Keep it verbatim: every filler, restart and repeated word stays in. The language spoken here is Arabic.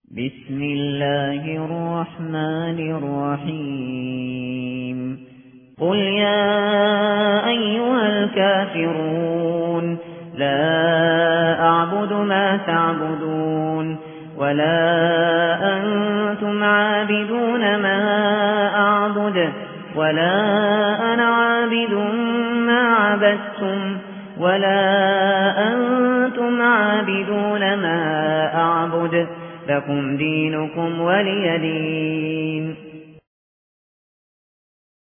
بسم الله الرحمن الرحيم قل يا أيها الكافرون لا أعبد ما تعبدون ولا أنتم عابدون ما أعبد ولا أنا عابد ما عبدتم ولا أنتم عابدون ما أعبد لكم دينكم ولي دين.